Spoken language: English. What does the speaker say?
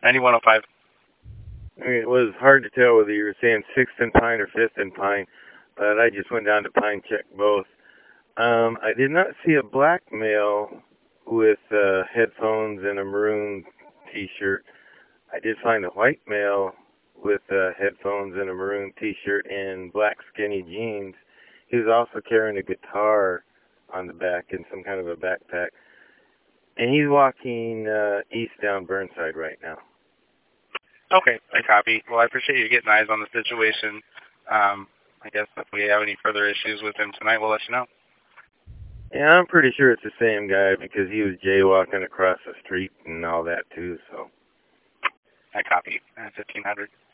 9105. I mean, it was hard to tell whether you were saying 6th and Pine or 5th and Pine, but I just went down to Pine, checked both. I did not see a black male with headphones and a maroon T-shirt. I did find a white male with headphones and a maroon T-shirt and black skinny jeans. He was also carrying a guitar on the back and some kind of a backpack. And he's walking east down Burnside right now. Okay, I copy. Well, I appreciate you getting eyes on the situation. I guess if we have any further issues with him tonight, we'll let you know. Yeah, I'm pretty sure it's the same guy because he was jaywalking across the street and all that too, so. I copy. 1500.